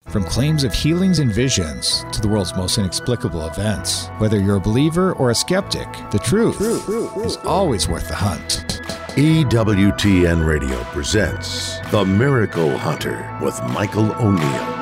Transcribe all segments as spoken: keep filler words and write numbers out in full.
From claims of healings and visions to the world's most inexplicable events, whether you're a believer or a skeptic, the truth, truth, truth, truth is always worth the hunt. E W T N Radio presents The Miracle Hunter with Michael O'Neill.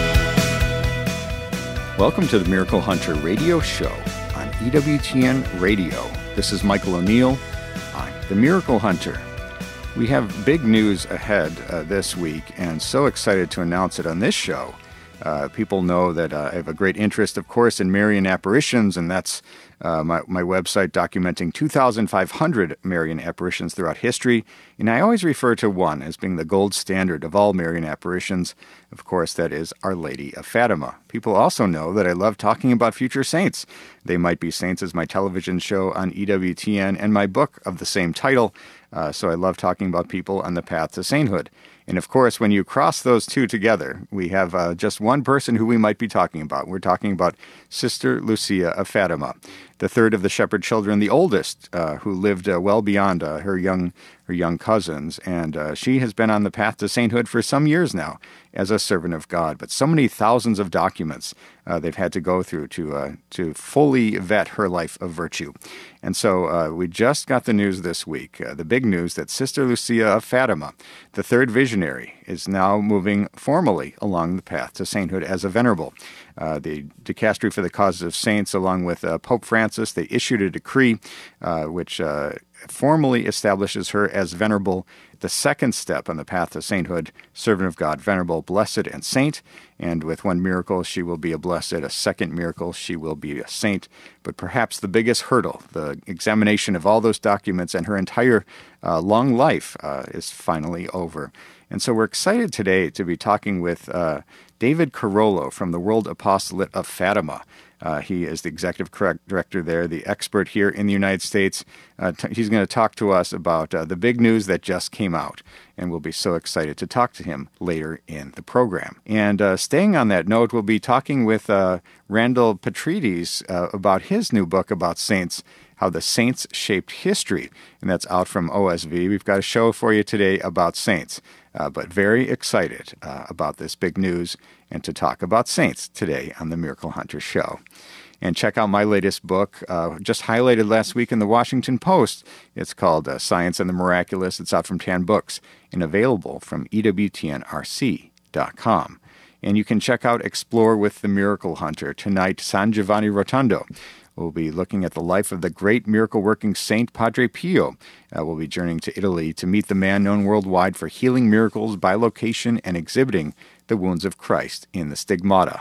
Welcome to the Miracle Hunter radio show on E W T N Radio. This is Michael O'Neill on The Miracle Hunter. We have big news ahead uh, this week, and so excited to announce it on this show. Uh, people know that uh, I have a great interest, of course, in Marian apparitions, and that's uh, my, my website documenting two thousand five hundred Marian apparitions throughout history. And I always refer to one as being the gold standard of all Marian apparitions. Of course, that is Our Lady of Fatima. People also know that I love talking about future saints. They Might Be Saints is my television show on E W T N and my book of the same title. Uh, so I love talking about people on the path to sainthood. And of course, when you cross those two together, we have uh, just one person who we might be talking about. We're talking about Sister Lucia of Fatima, the third of the shepherd children, the oldest, uh, who lived uh, well beyond uh, her young her young cousins. And uh, she has been on the path to sainthood for some years now as a servant of God. But so many thousands of documents uh, they've had to go through to uh, to fully vet her life of virtue. And so uh, we just got the news this week, uh, the big news that Sister Lucia of Fatima, the third visionary, is now moving formally along the path to sainthood as a venerable. Uh, the Dicastery for the Causes of Saints, along with uh, Pope Francis, they issued a decree uh, which uh, formally establishes her as venerable, the second step on the path to sainthood, servant of God, venerable, blessed, and saint. And with one miracle, she will be a blessed. A second miracle, she will be a saint. But perhaps the biggest hurdle, the examination of all those documents and her entire uh, long life uh, is finally over. And so we're excited today to be talking with uh, David Carollo from the World Apostolate of Fatima. Uh, he is the executive director there, the expert here in the United States. Uh, t- he's going to talk to us about uh, the big news that just came out, and we'll be so excited to talk to him later in the program. And uh, staying on that note, we'll be talking with uh, Randall Petrides uh, about his new book about saints, How the Saints Shaped History, and that's out from O S V. We've got a show for you today about saints, uh, but very excited uh, about this big news and to talk about saints today on the Miracle Hunter Show. And check out my latest book, uh, just highlighted last week in the Washington Post. It's called uh, Science and the Miraculous. It's out from Tan Books and available from E W T N R C dot com. And you can check out Explore with the Miracle Hunter tonight, San Giovanni Rotondo. We'll be looking at the life of the great miracle-working saint Padre Pio. Uh, we'll be journeying to Italy to meet the man known worldwide for healing miracles by location and exhibiting the wounds of Christ in the Stigmata.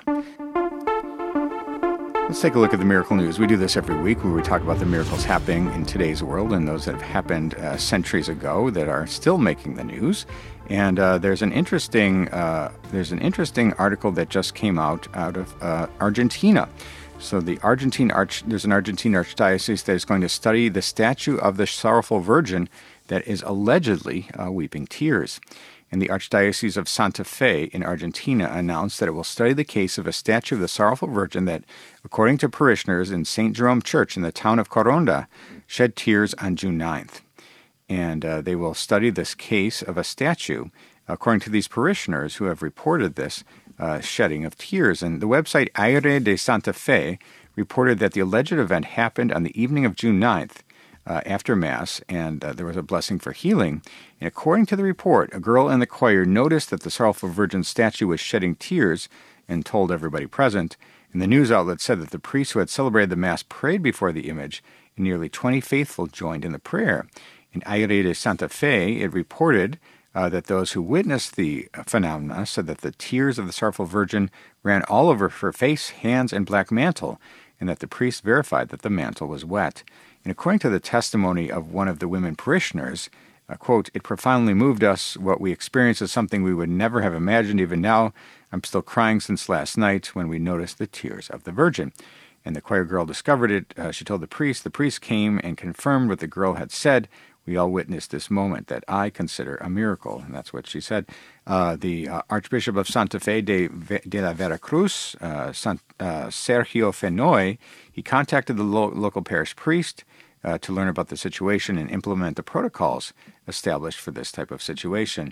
Let's take a look at the miracle news. We do this every week where we talk about the miracles happening in today's world and those that have happened uh, centuries ago that are still making the news. And uh, there's an interesting uh, there's an interesting article that just came out out of uh, Argentina. So the Argentine Arch, there's an Argentine archdiocese that is going to study the statue of the Sorrowful Virgin that is allegedly uh, weeping tears. And the Archdiocese of Santa Fe in Argentina announced that it will study the case of a statue of the Sorrowful Virgin that, according to parishioners in Saint Jerome Church in the town of Coronda, shed tears on June ninth. And uh, they will study this case of a statue, according to these parishioners who have reported this uh, shedding of tears. And the website Aire de Santa Fe reported that the alleged event happened on the evening of June ninth, Uh, after Mass, and uh, there was a blessing for healing. And according to the report, a girl in the choir noticed that the Sorrowful Virgin statue was shedding tears and told everybody present. And the news outlet said that the priest who had celebrated the Mass prayed before the image, and nearly twenty faithful joined in the prayer. In Aire de Santa Fe, it reported uh, that those who witnessed the phenomena said that the tears of the Sorrowful Virgin ran all over her face, hands, and black mantle, and that the priest verified that the mantle was wet. And according to the testimony of one of the women parishioners, uh, quote, "It profoundly moved us. What we experienced is something we would never have imagined. Even now, I'm still crying since last night when we noticed the tears of the Virgin." And the choir girl discovered it. Uh, she told the priest. The priest came and confirmed what the girl had said. "We all witnessed this moment that I consider a miracle." And that's what she said. Uh, the uh, Archbishop of Santa Fe de, de la Veracruz, uh, San, uh, Sergio Fenoy, he contacted the lo- local parish priest uh, to learn about the situation and implement the protocols established for this type of situation.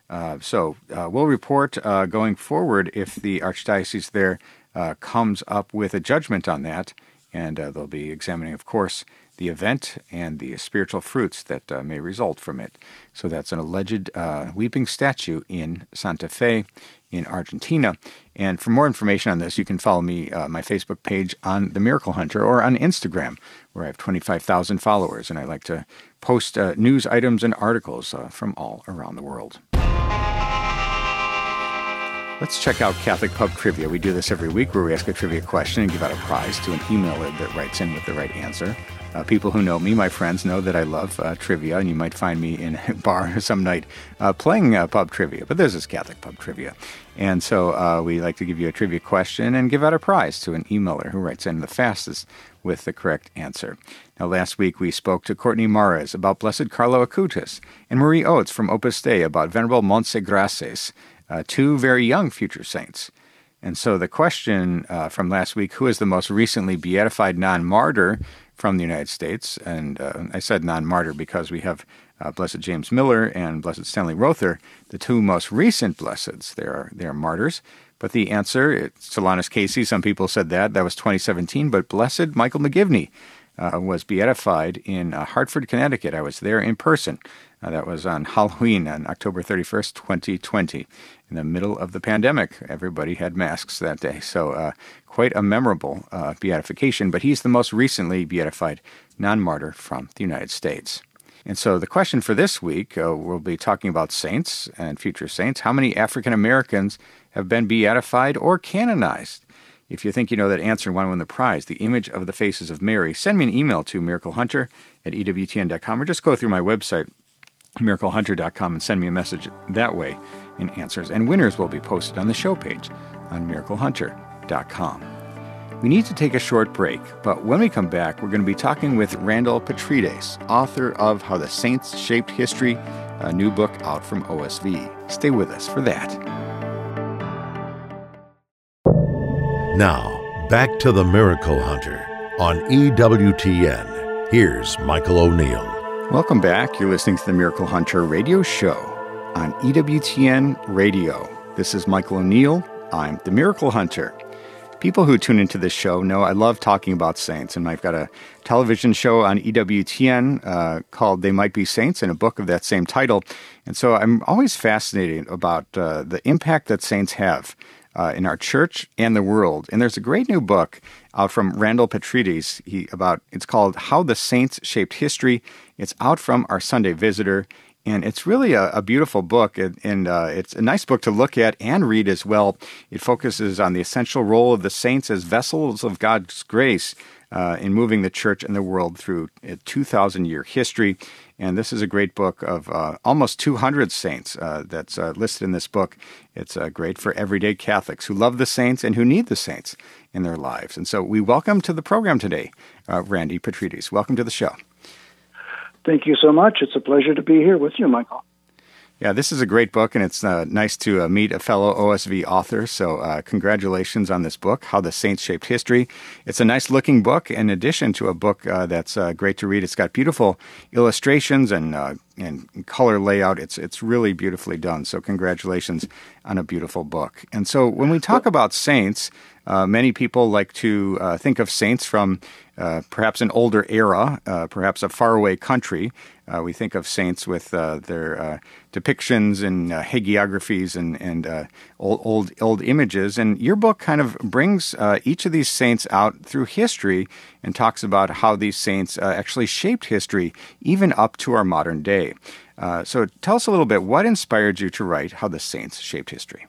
Uh, so uh, we'll report uh, going forward if the Archdiocese there uh, comes up with a judgment on that, and uh, they'll be examining, of course, the event and the spiritual fruits that uh, may result from it. So that's an alleged uh, weeping statue in Santa Fe in Argentina. And for more information on this, you can follow me, uh, my Facebook page on The Miracle Hunter, or on Instagram, where I have twenty-five thousand followers, and I like to post uh, news items and articles uh, from all around the world. Let's check out Catholic Pub Trivia. We do this every week where we ask a trivia question and give out a prize to an emailer that writes in with the right answer. Uh, people who know me, my friends, know that I love uh, trivia, and you might find me in a bar some night uh, playing uh, pub trivia. But this is Catholic Pub Trivia. And so uh, we like to give you a trivia question and give out a prize to an emailer who writes in the fastest with the correct answer. Now, last week we spoke to Courtney Mares about Blessed Carlo Acutis and Marie Oates from Opus Dei about Venerable Montsegraces, uh, two very young future saints. And so the question uh, from last week, who is the most recently beatified non-martyr from the United States? And uh, I said non-martyr because we have uh, Blessed James Miller and Blessed Stanley Rother, the two most recent blesseds. They are, they are martyrs. But the answer, it's Solanus Casey, some people said that, that was twenty seventeen, but Blessed Michael McGivney uh, was beatified in uh, Hartford, Connecticut. I was there in person. Uh, that was on Halloween on October thirty-first, twenty twenty. In the middle of the pandemic, everybody had masks that day. So uh, quite a memorable uh, beatification, but he's the most recently beatified non-martyr from the United States. And so the question for this week, uh, we'll be talking about saints and future saints. How many African Americans have been beatified or canonized? If you think you know that answer and want to win the prize, the image of the faces of Mary, send me an email to miraclehunter at E W T N dot com, or just go through my website, miracle hunter dot com, and send me a message that way in answers. And winners will be posted on the show page on miracle hunter dot com. We need to take a short break, but when we come back, we're going to be talking with Randall Petrides, author of How the Saints Shaped History, a new book out from O S V. Stay with us for that. Now, back to the Miracle Hunter on E W T N. Here's Michael O'Neill. Welcome back. You're listening to the Miracle Hunter radio show on E W T N Radio. This is Michael O'Neill. I'm the Miracle Hunter. People who tune into this show know I love talking about saints, and I've got a television show on E W T N uh, called They Might Be Saints, and a book of that same title. And so I'm always fascinated about uh, the impact that saints have uh, in our church and the world. And there's a great new book out from Randall Petrides he, about, it's called How the Saints Shaped History. It's out from our Sunday Visitor. And it's really a, a beautiful book, and, and uh, it's a nice book to look at and read as well. It focuses on the essential role of the saints as vessels of God's grace uh, in moving the church and the world through a two thousand year history. And this is a great book of uh, almost two hundred saints uh, that's uh, listed in this book. It's uh, great for everyday Catholics who love the saints and who need the saints in their lives. And so we welcome to the program today, uh, Randy Petrides. Welcome to the show. Thank you so much. It's a pleasure to be here with you, Michael. Yeah, this is a great book, and it's uh, nice to uh, meet a fellow O S V author. So uh, congratulations on this book, How the Saints Shaped History. It's a nice-looking book in addition to a book uh, that's uh, great to read. It's got beautiful illustrations and uh, and color layout. It's it's really beautifully done. So congratulations on a beautiful book. And so when we talk about saints, uh, many people like to uh, think of saints from uh, perhaps an older era, uh, perhaps a faraway country. Uh, we think of saints with uh, their uh, depictions and uh, hagiographies and, and uh, old, old old images. And your book kind of brings uh, each of these saints out through history and talks about how these saints uh, actually shaped history, even up to our modern day. Uh, so tell us a little bit, what inspired you to write How the Saints Shaped History?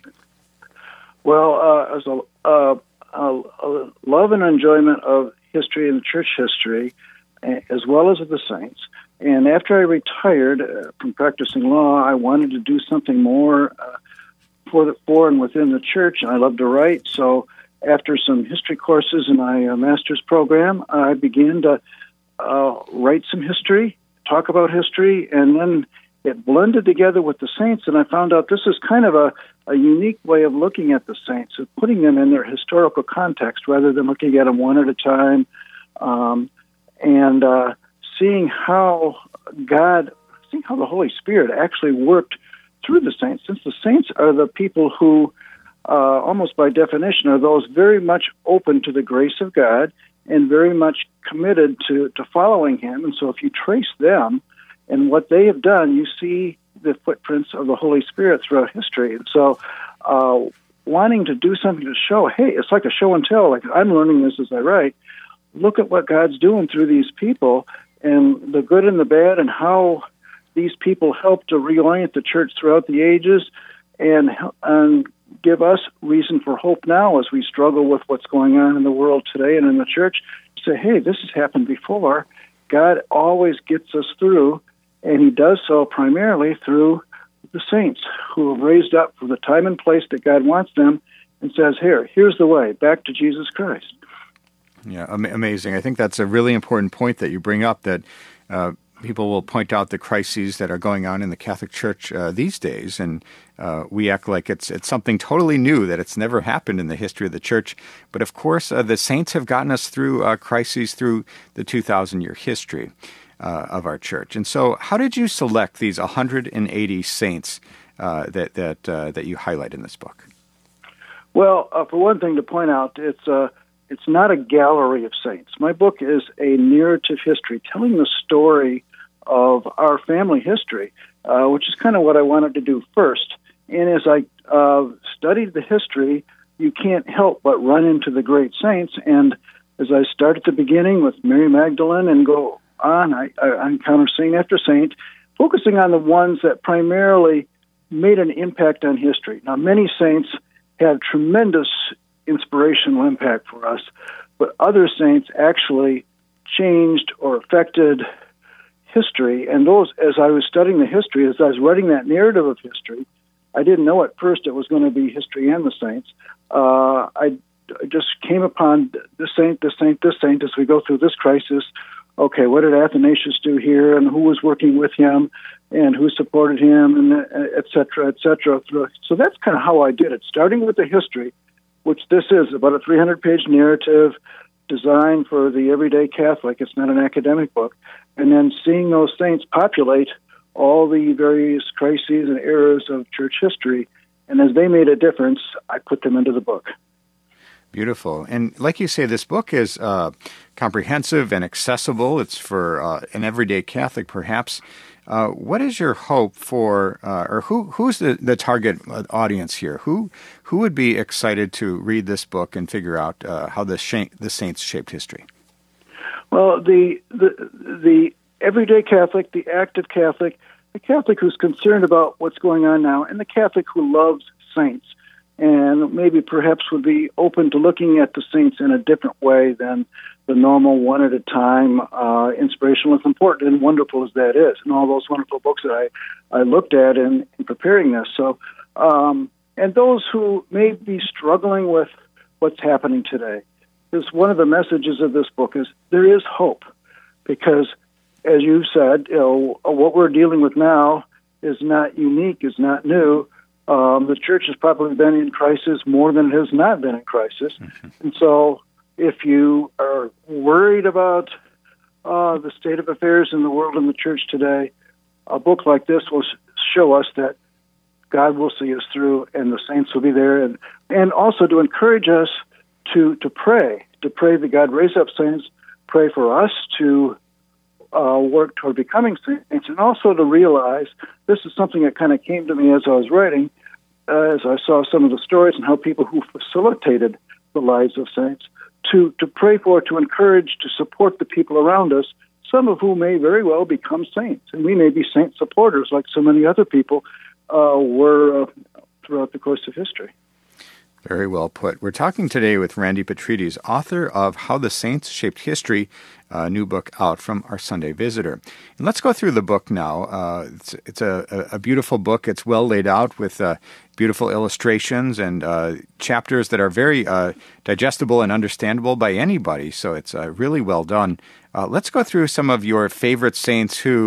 Well, uh, as a, uh, a, a love and enjoyment of history and church history, as well as of the saints. And after I retired uh, from practicing law, I wanted to do something more uh, for the for and within the church, and I love to write. So after some history courses in my uh, master's program, I began to uh, write some history, talk about history, and then it blended together with the saints, and I found out this is kind of a, a unique way of looking at the saints, of putting them in their historical context rather than looking at them one at a time, um, and uh, seeing how God, seeing how the Holy Spirit actually worked through the saints, since the saints are the people who, uh, almost by definition, are those very much open to the grace of God and very much committed to, to following Him. And so if you trace them and what they have done, you see the footprints of the Holy Spirit throughout history. And so uh, wanting to do something to show, hey, it's like a show and tell, like I'm learning this as I write. Look at what God's doing through these people and the good and the bad and how these people help to reorient the church throughout the ages and, and give us reason for hope now as we struggle with what's going on in the world today and in the church. Say, hey, this has happened before. God always gets us through, and He does so primarily through the saints who have raised up for the time and place that God wants them and says, here, here's the way, back to Jesus Christ. Yeah, am- amazing. I think that's a really important point that you bring up, that uh, people will point out the crises that are going on in the Catholic Church uh, these days, and uh, we act like it's it's something totally new, that it's never happened in the history of the Church. But of course, uh, the saints have gotten us through uh, crises through the two thousand year history uh, of our Church. And so how did you select these one hundred eighty saints uh, that, that, uh, that you highlight in this book? Well, uh, for one thing to point out, it's uh, it's not a gallery of saints. My book is a narrative history telling the story of our family history, uh, which is kind of what I wanted to do first. And as I uh, studied the history, you can't help but run into the great saints. And as I start at the beginning with Mary Magdalene and go on, I, I encounter saint after saint, focusing on the ones that primarily made an impact on history. Now, many saints had tremendous inspirational impact for us, but other saints actually changed or affected history. And those, as I was studying the history, as I was writing that narrative of history, I didn't know at first it was going to be history and the saints. Uh, I, I just came upon this saint, this saint, this saint as we go through this crisis. Okay, what did Athanasius do here, and who was working with him, and who supported him, and et cetera, et cetera. So that's kind of how I did it, starting with the history, which this is about a three hundred page narrative designed for the everyday Catholic. It's not an academic book. And then seeing those saints populate all the various crises and eras of church history. And as they made a difference, I put them into the book. Beautiful. And like you say, this book is uh, comprehensive and accessible. It's for uh, an everyday Catholic, perhaps. Uh, what is your hope for, uh, or who who's the, the target audience here? Who who would be excited to read this book and figure out uh, how the sh- the saints shaped history? Well, the, the the everyday Catholic, the active Catholic, the Catholic who's concerned about what's going on now, and the Catholic who loves saints, and maybe perhaps would be open to looking at the saints in a different way than the normal one at a time, uh, inspirational, as important and wonderful as that is, and all those wonderful books that I, I looked at in, in preparing this. So, um, and those who may be struggling with what's happening today. Because one of the messages of this book is there is hope, because, as you said, you know, what we're dealing with now is not unique, is not new. Um, the church has probably been in crisis more than it has not been in crisis. Mm-hmm. And so if you are worried about uh, the state of affairs in the world and the church today, a book like this will show us that God will see us through and the saints will be there. And, and also to encourage us to, to pray, to pray that God raise up saints, pray for us to uh, work toward becoming saints, and also to realize, this is something that kind of came to me as I was writing, uh, as I saw some of the stories and how people who facilitated the lives of saints, to, to pray for, to encourage, to support the people around us, some of whom may very well become saints. And we may be saint supporters like so many other people uh, were uh, throughout the course of history. Very well put. We're talking today with Randy Petrides, author of How the Saints Shaped History, a new book out from Our Sunday Visitor. And let's go through the book now. Uh, it's it's a, a beautiful book. It's well laid out with uh, beautiful illustrations and uh, chapters that are very uh, digestible and understandable by anybody. So it's uh, really well done. Uh, let's go through some of your favorite saints who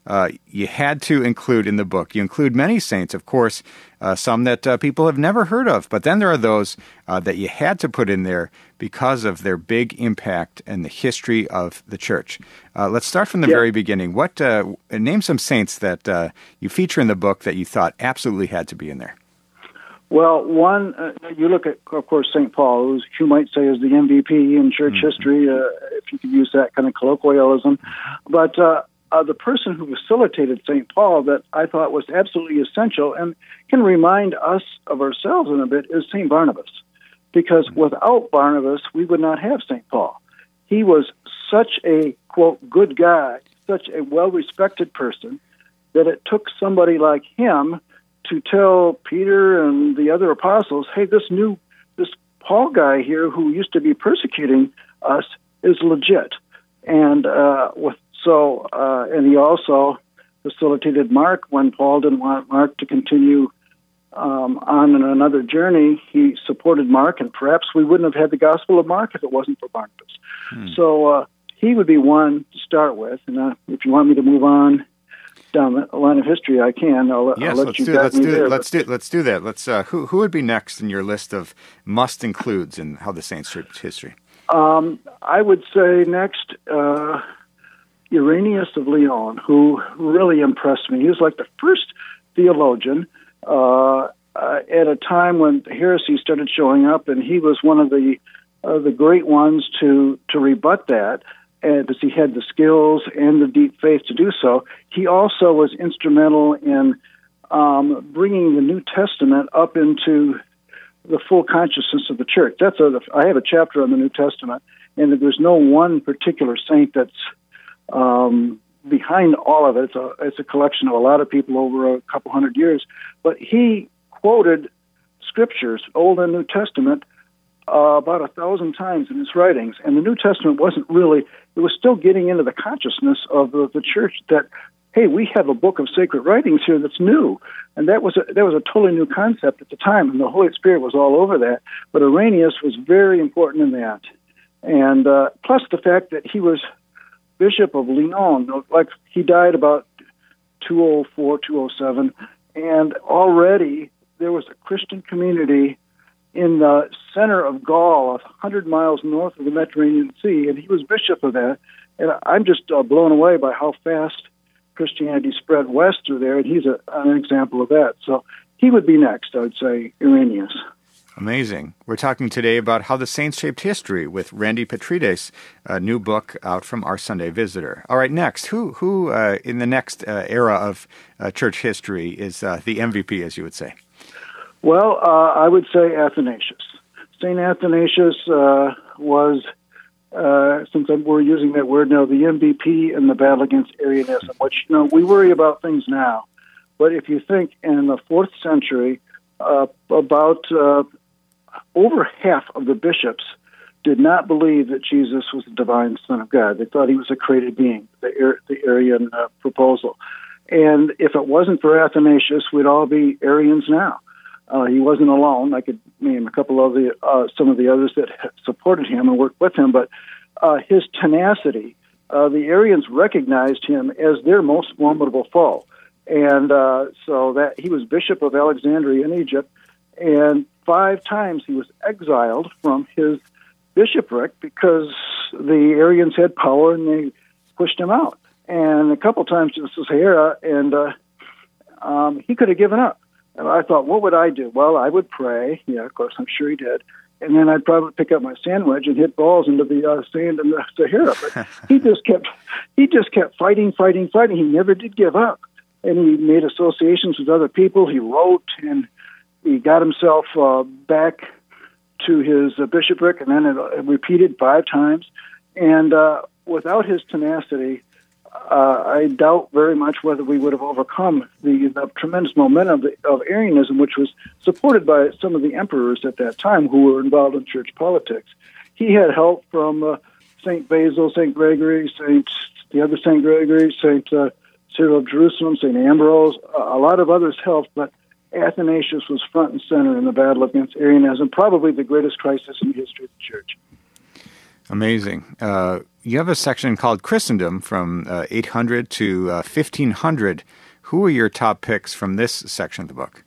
uh, you had to include in the book. You include many saints, of course, uh, some that uh, people have never heard of, but then there are those uh, that you had to put in there because of their big impact and the history of the church. Uh, let's start from the yeah. very beginning. What uh, name some saints that uh, you feature in the book that you thought absolutely had to be in there. Well, one, uh, you look at, of course, Saint Paul, who you might say is the M V P in church mm-hmm. history, uh, if you could use that kind of colloquialism. But uh, uh, the person who facilitated Saint Paul that I thought was absolutely essential and can remind us of ourselves in a bit is Saint Barnabas. Because without Barnabas, we would not have Saint Paul. He was such a, quote, good guy, such a well-respected person, that it took somebody like him to tell Peter and the other apostles, hey, this new, this Paul guy here who used to be persecuting us is legit. And uh, with, so, uh, and he also facilitated Mark when Paul didn't want Mark to continue um, on in another journey. He supported Mark, and perhaps we wouldn't have had the Gospel of Mark if it wasn't for Barnabas. Hmm. So uh, he would be one to start with. And uh, if you want me to move on down the line of history, I can. I'll, yes, I'll let let's you do, guide let's me do, there. Let's do Let's do that. Let's. Uh, who who would be next in your list of must includes in how the saints shaped history? Um, I would say next uh, Irenaeus of Lyon, who really impressed me. He was like the first theologian uh, uh, at a time when heresy started showing up, and he was one of the uh, the great ones to to rebut that. And because he had the skills and the deep faith to do so. He also was instrumental in um, bringing the New Testament up into the full consciousness of the church. That's a, I have a chapter on the New Testament, and there's no one particular saint that's um, behind all of it. It's a, it's a collection of a lot of people over a couple hundred years. But he quoted scriptures, Old and New Testament, Uh, about a thousand times in his writings, and the New Testament wasn't really, it was still getting into the consciousness of the, the church that, hey, we have a book of sacred writings here that's new, and that was a, that was a totally new concept at the time, and the Holy Spirit was all over that, but Irenaeus was very important in that, and uh, plus the fact that he was Bishop of Lyon, like he died about two oh four, two oh seven, and already there was a Christian community in the center of Gaul, a hundred miles north of the Mediterranean Sea, and he was bishop of that. And I'm just uh, blown away by how fast Christianity spread west through there, and he's a, an example of that. So he would be next, I would say, Irenaeus. Amazing. We're talking today about how the saints shaped history with Randy Petrides, a new book out from Our Sunday Visitor. All right, next, who who uh, in the next uh, era of uh, church history is uh, the M V P, as you would say? Well, uh, I would say Athanasius. Saint Athanasius uh, was, uh, since we're using that word now, the M V P in the battle against Arianism, which, you know, we worry about things now. But if you think in the fourth century, uh, about uh, over half of the bishops did not believe that Jesus was the divine Son of God. They thought he was a created being, the, the Arian uh, proposal. And if it wasn't for Athanasius, we'd all be Arians now. Uh, he wasn't alone. I could name a couple of the uh, some of the others that supported him and worked with him, but uh, his tenacity, uh, the Arians recognized him as their most formidable foe, and uh, so that he was Bishop of Alexandria in Egypt, and five times he was exiled from his bishopric because the Arians had power and they pushed him out, and a couple times to the Sahara, and uh, um, he could have given up. And I thought, what would I do? Well, I would pray. Yeah, of course, I'm sure he did. And then I'd probably pick up my sandwich and hit balls into the uh, sand in the Sahara. But he just kept, he just kept fighting, fighting, fighting. He never did give up. And he made associations with other people. He wrote, and he got himself uh, back to his uh, bishopric, and then it, it repeated five times. And uh, without his tenacity, Uh, I doubt very much whether we would have overcome the, the tremendous momentum of, of Arianism, which was supported by some of the emperors at that time who were involved in church politics. He had help from uh, Saint Basil, Saint Gregory, Saint the other Saint Gregory, Saint uh, Cyril of Jerusalem, Saint Ambrose. Uh, a lot of others helped, but Athanasius was front and center in the battle against Arianism, probably the greatest crisis in the history of the church. Amazing. Uh, you have a section called Christendom from uh, eight hundred to uh, fifteen hundred. Who are your top picks from this section of the book?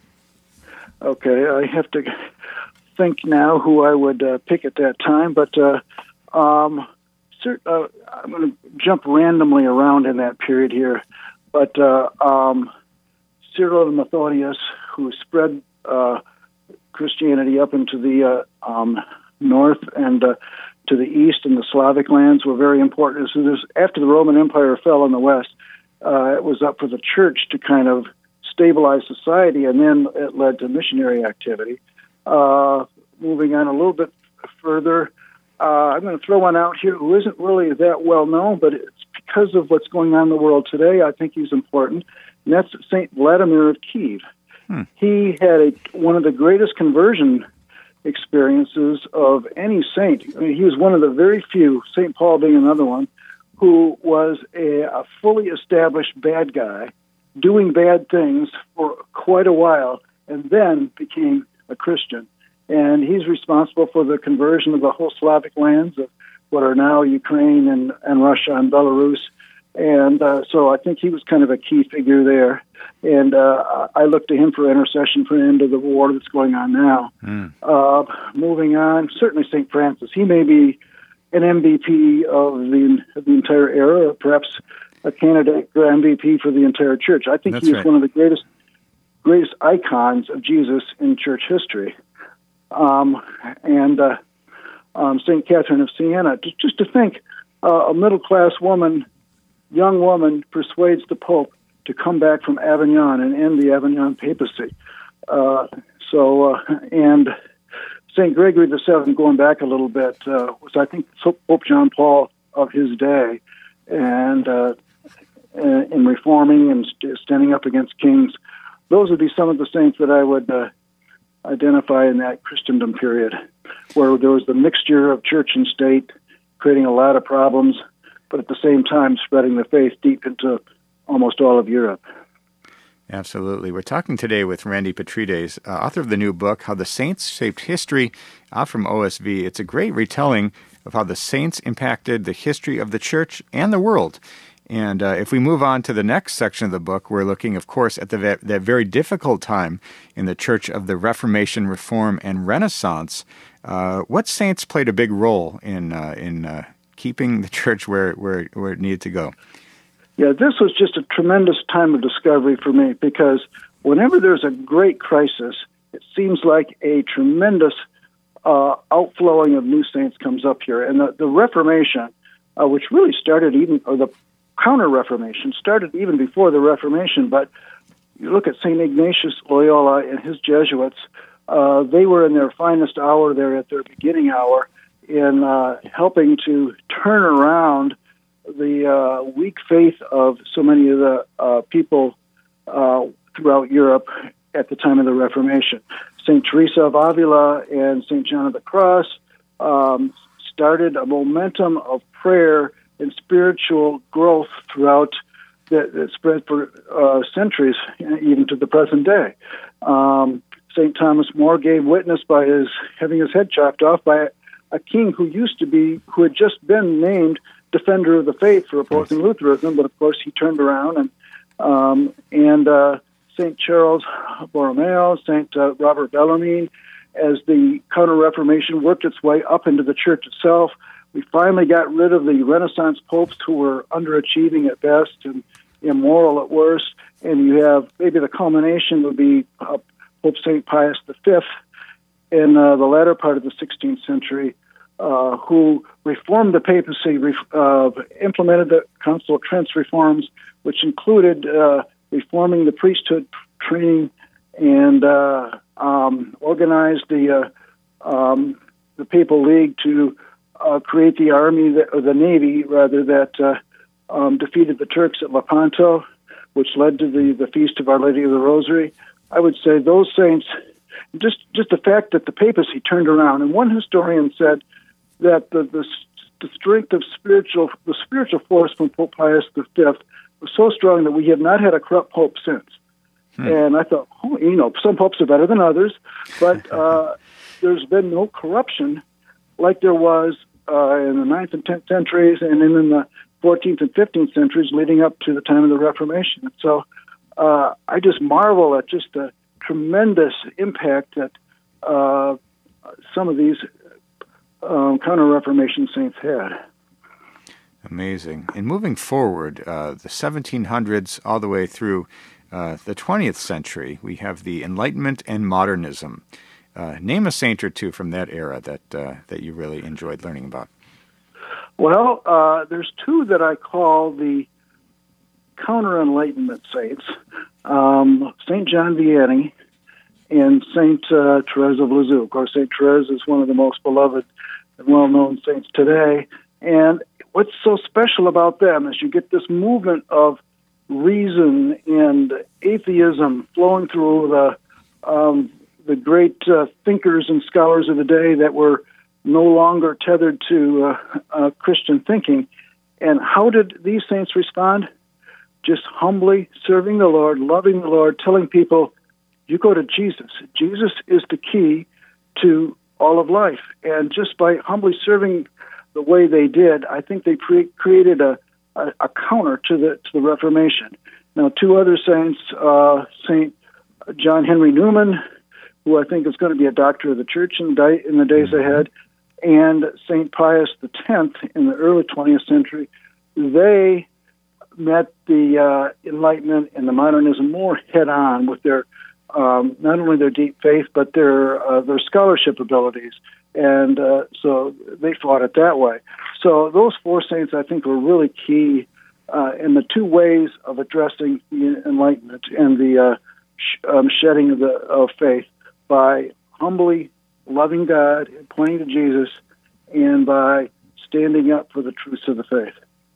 Okay, I have to think now who I would uh, pick at that time, but uh, um, cert- uh, I'm going to jump randomly around in that period here. But uh, um, Cyril and Methodius, who spread uh, Christianity up into the uh, um, north and uh, to the east and the Slavic lands, were very important. So this, after the Roman Empire fell in the west, uh, it was up for the church to kind of stabilize society, and then it led to missionary activity. Uh, moving on a little bit further, uh, I'm going to throw one out here who isn't really that well known, but it's because of what's going on in the world today. I think he's important, and that's Saint Vladimir of Kiev. Hmm. He had a, one of the greatest conversion experiences of any saint. I mean, he was one of the very few, Saint Paul being another one, who was a, a fully established bad guy doing bad things for quite a while and then became a Christian. And he's responsible for the conversion of the whole Slavic lands of what are now Ukraine and, and Russia and Belarus. And uh, so I think he was kind of a key figure there. And uh, I look to him for intercession for the end of the war that's going on now. Mm. Uh, moving on, certainly Saint Francis. He may be an M V P of the, of the entire era, or perhaps a candidate for M V P for the entire church. I think That's he is right. one of the greatest greatest icons of Jesus in church history. Um, and uh, um, Saint Catherine of Siena, just, just to think, uh, a middle-class woman, young woman, persuades the Pope to come back from Avignon and end the Avignon papacy. Uh, so, uh, and Saint Gregory the Seventh, going back a little bit, uh, was, I think, Pope John Paul of his day, and uh, in reforming and st- standing up against kings. Those would be some of the saints that I would uh, identify in that Christendom period, where there was the mixture of church and state, creating a lot of problems, but at the same time spreading the faith deep into almost all of Europe. Absolutely. We're talking today with Randy Petrides, uh, author of the new book, How the Saints Shaped History, out from O S V. It's a great retelling of how the saints impacted the history of the church and the world. And uh, if we move on to the next section of the book, we're looking, of course, at the ve- that very difficult time in the church of the Reformation, Reform, and Renaissance. Uh, what saints played a big role in uh, in uh, keeping the church where, where, where it needed to go? Yeah, this was just a tremendous time of discovery for me, because whenever there's a great crisis, it seems like a tremendous uh, outflowing of new saints comes up here. And the, the Reformation, uh, which really started even, or the Counter-Reformation, started even before the Reformation, but you look at Saint Ignatius Loyola and his Jesuits, uh, they were in their finest hour there at their beginning hour in uh, helping to turn around the uh, weak faith of so many of the uh, people uh, throughout Europe at the time of the Reformation. Saint Teresa of Avila and Saint John of the Cross um, started a momentum of prayer and spiritual growth throughout that, that spread for uh, centuries, even to the present day. Um, Saint Thomas More gave witness by his having his head chopped off by a, a king who used to be, who had just been named defender of the faith for opposing Lutheranism, but of course he turned around. And um, and uh, Saint Charles Borromeo, Saint uh, Robert Bellarmine, as the Counter-Reformation worked its way up into the church itself, we finally got rid of the Renaissance popes who were underachieving at best and immoral at worst. And you have maybe the culmination would be uh, Pope Saint Pius the Fifth in uh, the latter part of the sixteenth century, uh, who reformed the papacy, uh, implemented the Council of Trent reforms, which included uh, reforming the priesthood training and uh, um, organized the uh, um, the Papal League to uh, create the army, that, or the navy, rather, that uh, um, defeated the Turks at Lepanto, which led to the, the Feast of Our Lady of the Rosary. I would say those saints, just just the fact that the papacy turned around, and one historian said that the the, the strength of spiritual, the spiritual force from Pope Pius the Fifth was so strong that we have not had a corrupt pope since. Hmm. And I thought, oh, you know, some popes are better than others, but uh, there's been no corruption like there was uh, in the ninth and tenth centuries, and then in the fourteenth and fifteenth centuries leading up to the time of the Reformation. So uh, I just marvel at just the tremendous impact that uh, some of these um, counter-Reformation saints had. Amazing. And moving forward, uh, the seventeen hundreds all the way through uh, the twentieth century, we have the Enlightenment and Modernism. Uh, name a saint or two from that era that uh, that you really enjoyed learning about. Well, uh, there's two that I call the counter-Enlightenment saints, um, Saint John Vianney and Saint uh, Therese of Lisieux. Of course, Saint Therese is one of the most beloved and well-known saints today. And what's so special about them is you get this movement of reason and atheism flowing through the um, the great uh, thinkers and scholars of the day that were no longer tethered to uh, uh, Christian thinking. And how did these saints respond? Just humbly serving the Lord, loving the Lord, telling people, you go to Jesus. Jesus is the key to all of life. And just by humbly serving the way they did, I think they pre- created a, a, a counter to the to the Reformation. Now, two other saints, uh, Saint John Henry Newman, who I think is going to be a doctor of the church in the, day, in the days ahead, and Saint Pius the Tenth in the early twentieth century, they met the uh, Enlightenment and the Modernism more head-on with their um, not only their deep faith, but their uh, their scholarship abilities. And uh, so they fought it that way. So those four saints, I think, were really key uh, in the two ways of addressing the Enlightenment and the uh, sh- um, shedding of, the, of faith, by humbly loving God and pointing to Jesus, and by standing up for the truths of the faith.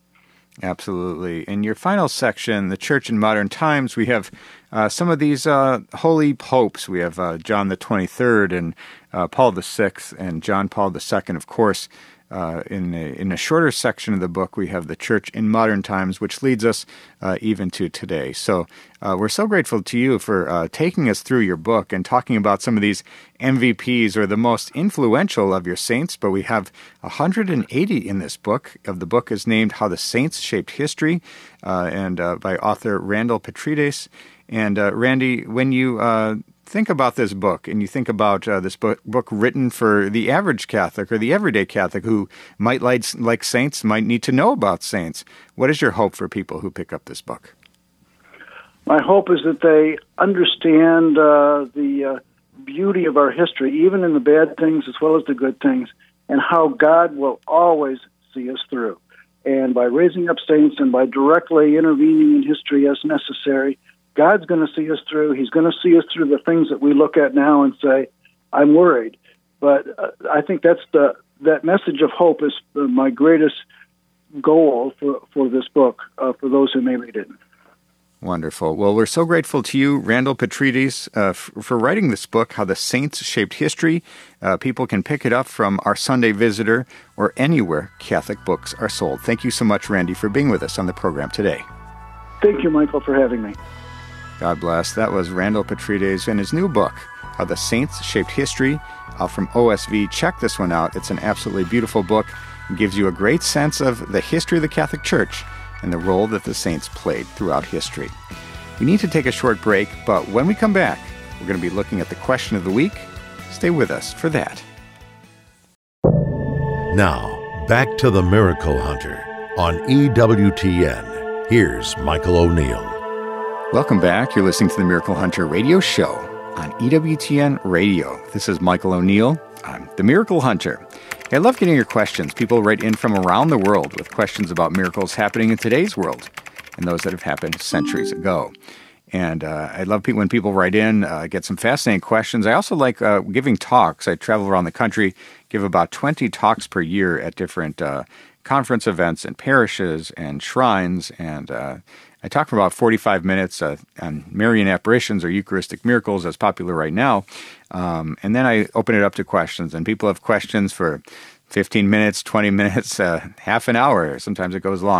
Absolutely. In your final section, the Church in Modern Times, we have uh, some of these uh, holy popes. We have uh, John the twenty-third and uh, Paul the sixth and John Paul the second, of course. Uh, in, a, in a shorter section of the book, we have the Church in Modern Times, which leads us uh, even to today. So uh, we're so grateful to you for uh, taking us through your book and talking about some of these M V Ps or the most influential of your saints. But we have one hundred eighty in this book. Of the book is named How the Saints Shaped History, uh, and uh, by author Randall Petrides. And uh, Randy, when you uh, think about this book, and you think about uh, this book, book written for the average Catholic or the everyday Catholic who might like, like saints, might need to know about saints, what is your hope for people who pick up this book? My hope is that they understand uh, the uh, beauty of our history, even in the bad things as well as the good things, and how God will always see us through. And by raising up saints and by directly intervening in history as necessary, God's going to see us through. He's going to see us through the things that we look at now and say, I'm worried. But uh, I think that's the that message of hope is the, my greatest goal for, for this book, uh, for those who may read it. Wonderful. Well, we're so grateful to you, Randall Petrides, uh, f- for writing this book, How the Saints Shaped History. Uh, people can pick it up from our Sunday Visitor or anywhere Catholic books are sold. Thank you so much, Randy, for being with us on the program today. Thank you, Michael, for having me. God bless. That was Randall Petrides and his new book, How the Saints Shaped History, out from O S V. Check this one out. It's an absolutely beautiful book. It gives you a great sense of the history of the Catholic Church and the role that the saints played throughout history. We need to take a short break, but when we come back, we're going to be looking at the question of the week. Stay with us for that. Now, back to the Miracle Hunter on E W T N. Here's Michael O'Neill. Welcome back. You're listening to the Miracle Hunter radio show on E W T N Radio. This is Michael O'Neill. I'm the Miracle Hunter. I love getting your questions. People write in from around the world with questions about miracles happening in today's world and those that have happened centuries ago. And uh, I love pe- when people write in, uh, get some fascinating questions. I also like uh, giving talks. I travel around the country, give about twenty talks per year at different uh, conference events and parishes and shrines. And uh, I talk for about forty-five minutes uh, on Marian apparitions or Eucharistic miracles, as popular right now. Um, and then I open it up to questions. And people have questions for fifteen minutes, twenty minutes, uh, half an hour. Sometimes it goes long.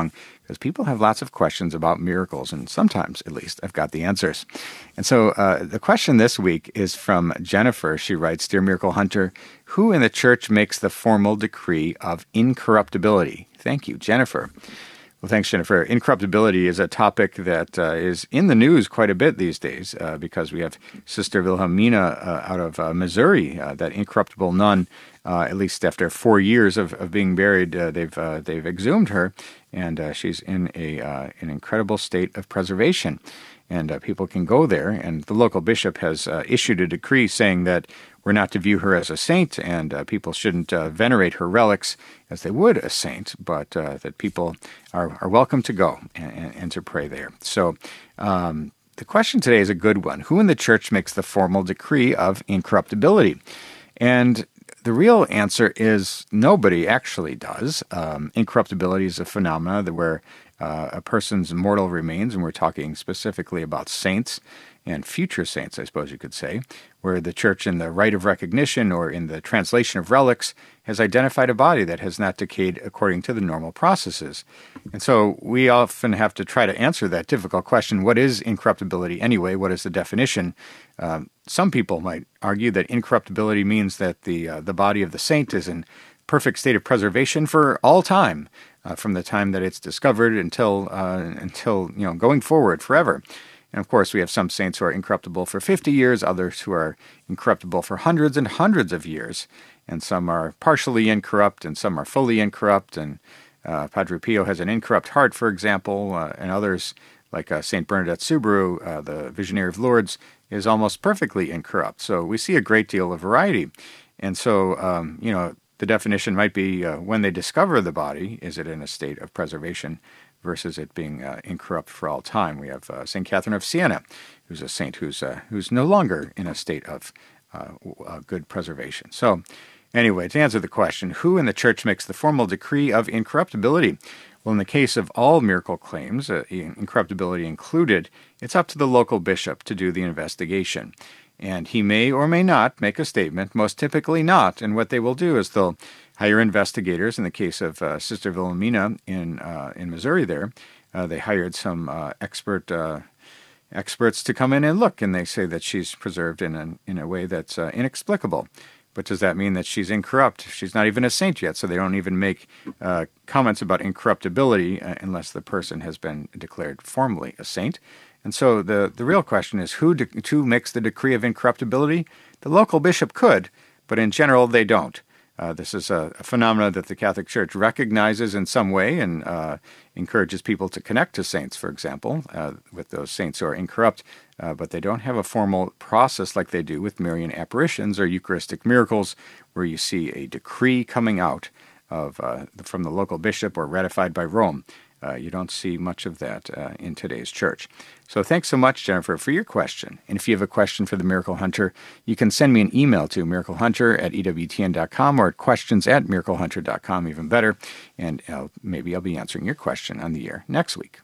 because people have lots of questions about miracles, and sometimes, at least, I've got the answers. And so uh, the question this week is from Jennifer. She writes, Dear Miracle Hunter, who in the church makes the formal decree of incorruptibility? Thank you, Jennifer. Well, thanks, Jennifer. Incorruptibility is a topic that uh, is in the news quite a bit these days uh, because we have Sister Wilhelmina uh, out of uh, Missouri, uh, that incorruptible nun. Uh, at least after four years of, of being buried, uh, they've uh, they've exhumed her, and uh, she's in a uh, an incredible state of preservation. And uh, people can go there, and the local bishop has uh, issued a decree saying that we're not to view her as a saint, and uh, people shouldn't uh, venerate her relics as they would a saint, but uh, that people are, are welcome to go and, and, and to pray there. So um, the question today is a good one. Who in the church makes the formal decree of incorruptibility? And the real answer is nobody actually does. Um, incorruptibility is a phenomenon that where uh, a person's mortal remains, and we're talking specifically about saints and future saints, I suppose you could say, where the church in the rite of recognition or in the translation of relics has identified a body that has not decayed according to the normal processes. And so we often have to try to answer that difficult question, what is incorruptibility anyway? What is the definition? Um, some people might argue that incorruptibility means that the uh, the body of the saint is in perfect state of preservation for all time, uh, from the time that it's discovered until uh, until you know going forward forever. And of course, we have some saints who are incorruptible for fifty years, others who are incorruptible for hundreds and hundreds of years, and some are partially incorrupt, and some are fully incorrupt. And uh, Padre Pio has an incorrupt heart, for example, uh, and others, like uh, Saint Bernadette Soubirous, uh, the Visionary of Lourdes, is almost perfectly incorrupt. So we see a great deal of variety. And so, um, you know, the definition might be uh, when they discover the body, is it in a state of preservation versus it being uh, incorrupt for all time. We have uh, Saint Catherine of Siena, who's a saint who's uh, who's no longer in a state of uh, uh, good preservation. So anyway, to answer the question, who in the church makes the formal decree of incorruptibility? Well, in the case of all miracle claims, uh, incorruptibility included, it's up to the local bishop to do the investigation. And he may or may not make a statement, most typically not. And what they will do is they'll hire investigators. In the case of uh, Sister Wilhelmina in uh, in Missouri there, uh, they hired some uh, expert uh, experts to come in and look, and they say that she's preserved in a, in a way that's uh, inexplicable. But does that mean that she's incorrupt? She's not even a saint yet, so they don't even make uh, comments about incorruptibility uh, unless the person has been declared formally a saint. And so the, the real question is, who, de- who makes the decree of incorruptibility? The local bishop could, but in general they don't. Uh, this is a, a phenomenon that the Catholic Church recognizes in some way and uh, encourages people to connect to saints, for example, uh, with those saints who are incorrupt, uh, but they don't have a formal process like they do with Marian apparitions or Eucharistic miracles, where you see a decree coming out of uh, from the local bishop or ratified by Rome. Uh, you don't see much of that uh, in today's church. So thanks so much, Jennifer, for your question. And if you have a question for the Miracle Hunter, you can send me an email to miraclehunter at E W T N dot com or at questions at miraclehunter dot com, even better. And uh, maybe I'll be answering your question on the air next week.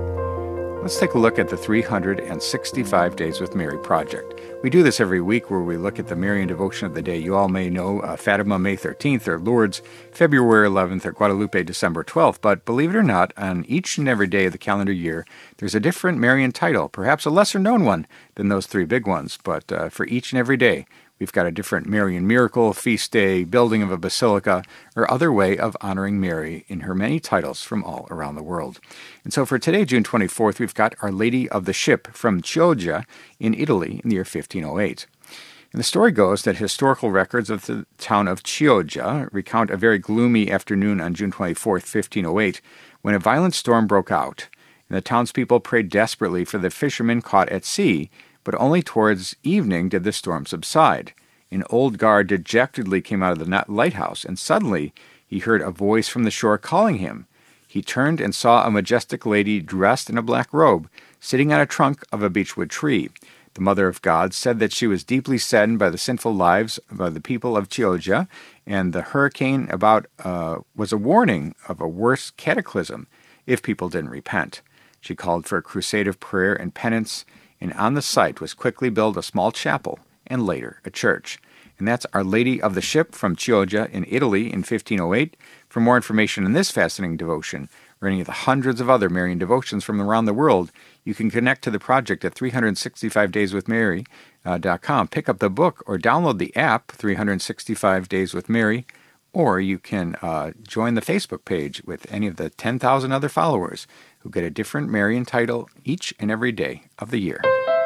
Let's take a look at the three hundred sixty-five Days with Mary project. We do this every week where we look at the Marian devotion of the day. You all may know uh, Fatima, May thirteenth, or Lourdes, February eleventh, or Guadalupe, December twelfth. But believe it or not, on each and every day of the calendar year, there's a different Marian title, perhaps a lesser-known one than those three big ones. But uh, for each and every day, we've got a different Marian miracle, feast day, building of a basilica, or other way of honoring Mary in her many titles from all around the world. And so for today, June twenty-fourth, we've got Our Lady of the Ship from Chioggia in Italy in the year fifteen oh eight. And the story goes that historical records of the town of Chioggia recount a very gloomy afternoon on June twenty-fourth, fifteen oh eight, when a violent storm broke out, and the townspeople prayed desperately for the fishermen caught at sea, but only towards evening did the storm subside. An old guard dejectedly came out of the lighthouse, and suddenly he heard a voice from the shore calling him. He turned and saw a majestic lady dressed in a black robe, sitting on a trunk of a beechwood tree. The Mother of God said that she was deeply saddened by the sinful lives of the people of Chioggia, and the hurricane about uh, was a warning of a worse cataclysm if people didn't repent. She called for a crusade of prayer and penance, and on the site was quickly built a small chapel and later a church. And that's Our Lady of the Ship from Chioggia in Italy in fifteen oh eight. For more information on this fascinating devotion, or any of the hundreds of other Marian devotions from around the world, you can connect to the project at three sixty-five days with mary dot com. Pick up the book or download the app, three sixty-five days with Mary, or you can uh, join the Facebook page with any of the ten thousand other followers who get a different Marian title each and every day of the year.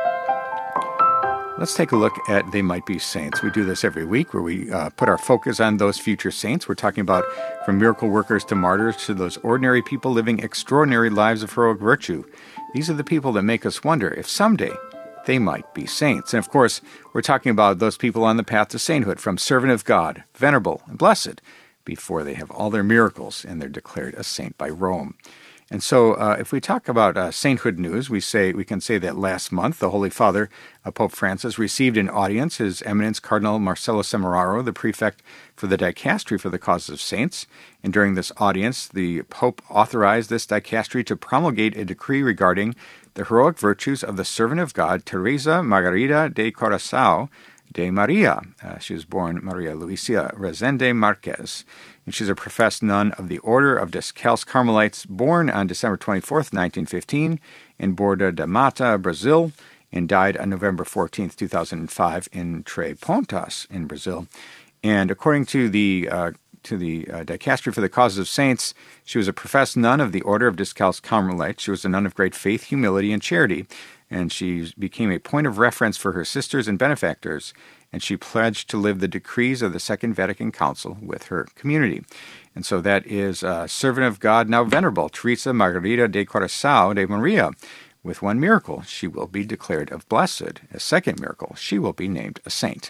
Let's take a look at They Might Be Saints. We do this every week where we uh, put our focus on those future saints. We're talking about from miracle workers to martyrs to those ordinary people living extraordinary lives of heroic virtue. These are the people that make us wonder if someday they might be saints. And of course, we're talking about those people on the path to sainthood, from servant of God, venerable, and blessed, before they have all their miracles and they're declared a saint by Rome. And so uh, if we talk about uh, sainthood news, we say we can say that last month, the Holy Father, uh, Pope Francis, received in audience His Eminence Cardinal Marcello Semeraro, the prefect for the Dicastery for the Causes of Saints. And during this audience, the Pope authorized this dicastery to promulgate a decree regarding the heroic virtues of the servant of God, Teresa Margarida de Corazao de Maria. Uh, she was born Maria Luisa Rezende Marquez, and she's a professed nun of the Order of Descalço Carmelites, born on December twenty-fourth, nineteen fifteen, in Borda da Mata, Brazil, and died on November fourteenth, two thousand five, in Três Pontas, in Brazil. And according to the uh, to the uh, Dicastery for the Causes of Saints, she was a professed nun of the Order of Descalço Carmelites. She was a nun of great faith, humility, and charity, and she became a point of reference for her sisters and benefactors, and she pledged to live the decrees of the Second Vatican Council with her community. And so that is uh, servant of God, now venerable, Teresa Margarida de Corazao de Maria. With one miracle, she will be declared of blessed. A second miracle, she will be named a saint.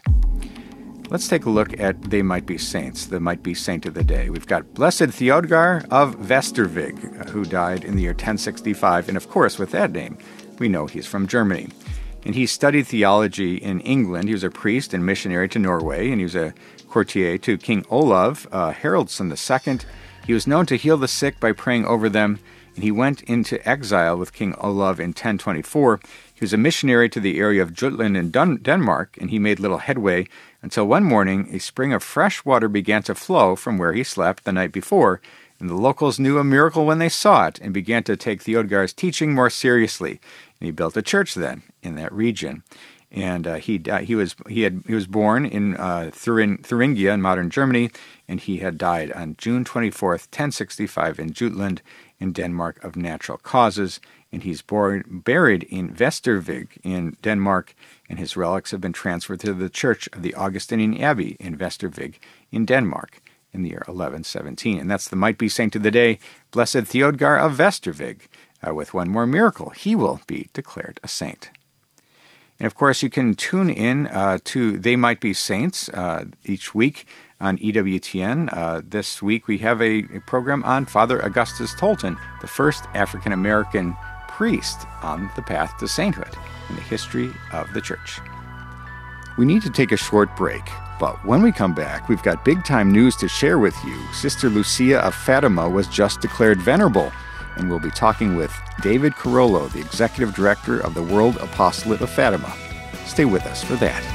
Let's take a look at They Might Be Saints, the Might Be Saint of the Day. We've got Blessed Theodgar of Vestervig, who died in the year ten sixty-five, and of course, with that name, we know he's from Germany. And he studied theology in England. He was a priest and missionary to Norway, and he was a courtier to King Olav uh, Haraldsson the Second. He was known to heal the sick by praying over them, and he went into exile with King Olav in ten twenty-four. He was a missionary to the area of Jutland in Dun- Denmark, and he made little headway until one morning a spring of fresh water began to flow from where he slept the night before, and the locals knew a miracle when they saw it and began to take Theodgar's teaching more seriously. And he built a church then in that region. And uh, he uh, he was he had he was born in uh, Thuring- Thuringia in modern Germany, and he had died on June twenty-fourth, ten sixty-five, in Jutland in Denmark of natural causes. And he's born, buried in Vestervig in Denmark, and his relics have been transferred to the Church of the Augustinian Abbey in Vestervig in Denmark in the year eleven seventeen. And that's the Might Be Saint of the Day, Blessed Theodgar of Vestervig. Uh, with one more miracle, he will be declared a saint. And of course, you can tune in uh, to They Might Be Saints uh, each week on E W T N. Uh, this week we have a, a program on Father Augustus Tolton, the first African-American priest on the path to sainthood in the history of the Church. We need to take a short break, but when we come back, we've got big-time news to share with you. Sister Lucia of Fatima was just declared venerable, and we'll be talking with David Carollo, the Executive Director of the World Apostolate of Fatima. Stay with us for that.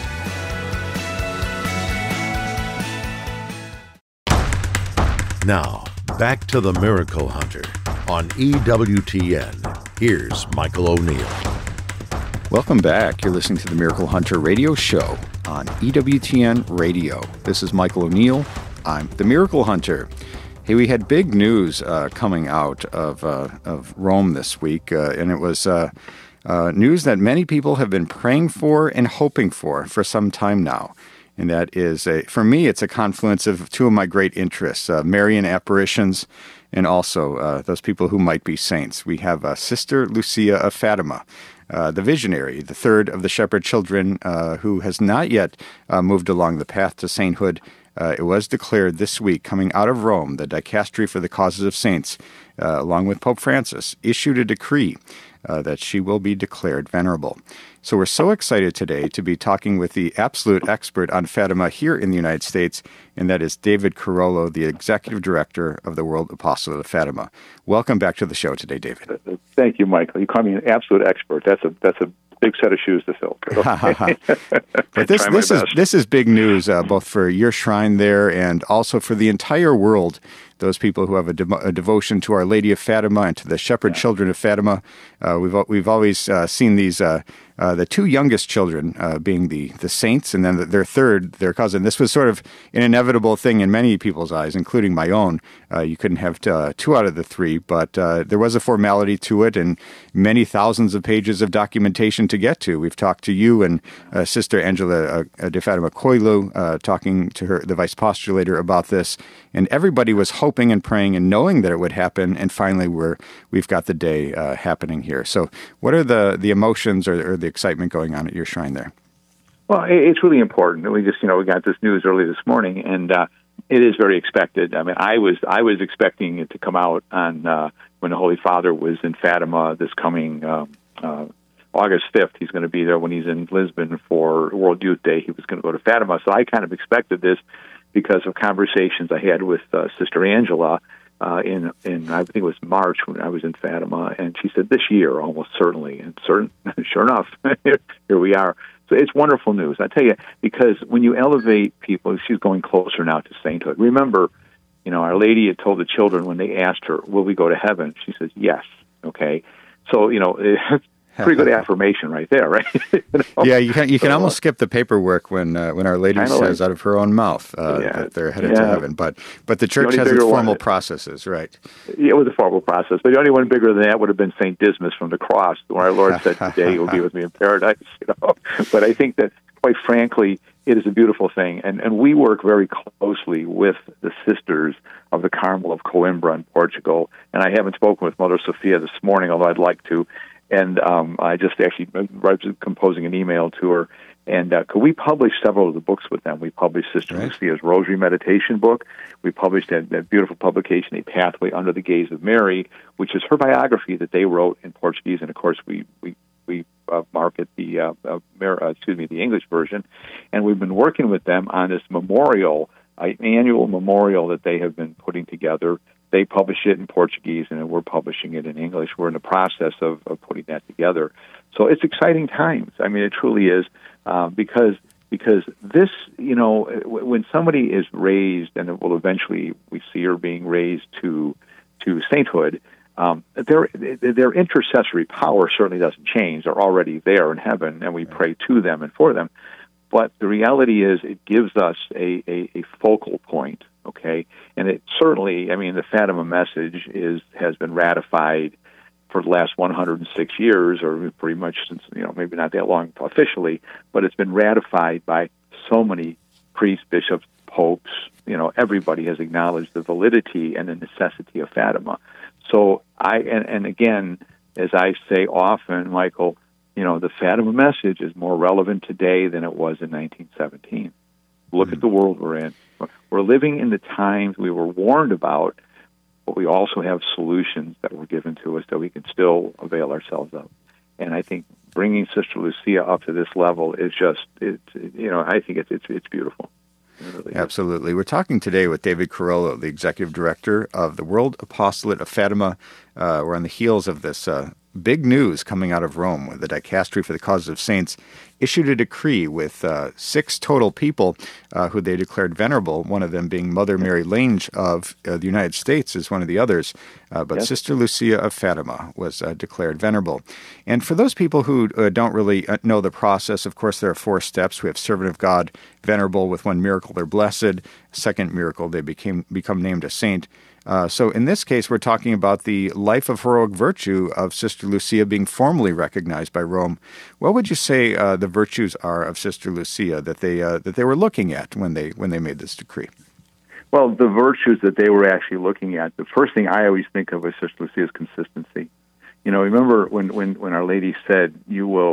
Now, back to the Miracle Hunter on E W T N. Here's Michael O'Neill. Welcome back. You're listening to the Miracle Hunter radio show on E W T N Radio. This is Michael O'Neill. I'm the Miracle Hunter. Hey, we had big news uh, coming out of uh, of Rome this week, uh, and it was uh, uh, news that many people have been praying for and hoping for for some time now. And that is, a, for me, it's a confluence of two of my great interests, uh, Marian apparitions and also uh, those people who might be saints. We have uh, Sister Lucia of Fatima, uh, the visionary, the third of the shepherd children uh, who has not yet uh, moved along the path to sainthood. Uh, it was declared this week, coming out of Rome, the Dicastery for the Causes of Saints, uh, along with Pope Francis, issued a decree uh, that she will be declared venerable. So we're so excited today to be talking with the absolute expert on Fatima here in the United States, and that is David Carollo, the Executive Director of the World Apostolate of Fatima. Welcome back to the show today, David. Thank you, Michael. You call me an absolute expert. That's a that's a big set of shoes to fill. But this this is this is big news, uh, both for your shrine there and also for the entire world. Those people who have a, de- a devotion to Our Lady of Fatima and to the Shepherd Children of Fatima. Uh, we've we've always uh, seen these uh, uh, the two youngest children uh, being the the saints, and then their third, their cousin. This was sort of an inevitable thing in many people's eyes, including my own. Uh, you couldn't have t- uh, two out of the three, but uh, there was a formality to it, and many thousands of pages of documentation to get to. We've talked to you and uh, Sister Angela uh, de Fatima Koilu, uh, talking to her, the vice postulator, about this, and everybody was hoping and praying and knowing that it would happen, and finally we're we've got the day uh, happening here. So, what are the the emotions or, or the excitement going on at your shrine there? Well, it's really important. We just, you know, we got this news early this morning, and uh, it is very expected. I mean, I was I was expecting it to come out on uh, when the Holy Father was in Fatima this coming uh, uh, August fifth. He's going to be there when he's in Lisbon for World Youth Day. He was going to go to Fatima, so I kind of expected this because of conversations I had with uh, Sister Angela uh, in in I think it was March when I was in Fatima, and she said this year almost certainly, and certain sure enough, here we are. So it's wonderful news, I tell you, because when you elevate people, she's going closer now to sainthood. Remember, you know, Our Lady had told the children when they asked her, "Will we go to heaven?" She says, "Yes." Okay, so you know. It's pretty good affirmation right there, right? you know? Yeah, you can you can so, almost skip the paperwork when uh, when Our Lady says like, out of her own mouth uh, yeah, that they're headed yeah. to heaven. But but the church the has its formal one, processes, right? It was a formal process, but the only one bigger than that would have been Saint Dismas from the cross, where our Lord said, "Today you will be with me in paradise." You know, but I think that, quite frankly, it is a beautiful thing, and and we work very closely with the sisters of the Carmel of Coimbra in Portugal. And I haven't spoken with Mother Sophia this morning, although I'd like to. And um, I just actually was composing an email to her. And uh, could we publish several of the books with them? We published Sister right. Lucia's Rosary Meditation book. We published that, that beautiful publication, A Pathway Under the Gaze of Mary, which is her biography that they wrote in Portuguese. And, of course, we we, we uh, market the, uh, uh, uh, excuse me, the English version. And we've been working with them on this memorial, uh, annual memorial that they have been putting together. They publish it in Portuguese, and we're publishing it in English. We're in the process of, of putting that together. So it's exciting times. I mean, it truly is, uh, because because this, you know, when somebody is raised, and it will eventually, we see her being raised to to sainthood, um, their their intercessory power certainly doesn't change. They're already there in heaven, and we pray to them and for them. But the reality is, it gives us a, a, a focal point, okay? And it certainly, I mean, the Fatima message is has been ratified for the last one hundred six years, or pretty much since, you know, maybe not that long officially, but it's been ratified by so many priests, bishops, popes. You know, everybody has acknowledged the validity and the necessity of Fatima. So I, and, and again, as I say often, Michael, you know, the Fatima message is more relevant today than it was in nineteen seventeen. Look mm-hmm. at the world we're in. We're living in the times we were warned about, but we also have solutions that were given to us that we can still avail ourselves of. And I think bringing Sister Lucia up to this level is just, it's, you know, I think it's it's, it's beautiful. It really Absolutely. Is. We're talking today with David Carollo, the Executive Director of the World Apostolate of Fatima. Uh, we're on the heels of this uh, big news coming out of Rome, where the Dicastery for the Causes of Saints issued a decree with uh, six total people uh, who they declared venerable, one of them being Mother Mary Lange of uh, the United States is one of the others, uh, but yes. Sister Lucia of Fatima was uh, declared venerable. And for those people who uh, don't really uh, know the process, of course, there are four steps. We have Servant of God, venerable. With one miracle, they're blessed. Second miracle, they became become named a saint. Uh, so in this case, we're talking about the life of heroic virtue of Sister Lucia being formally recognized by Rome. What would you say uh, the virtues are of Sister Lucia that they uh, that they were looking at when they when they made this decree? Well, the virtues that they were actually looking at, the first thing I always think of with Sister Lucia is consistency. You know, remember when, when, when Our Lady said, "You will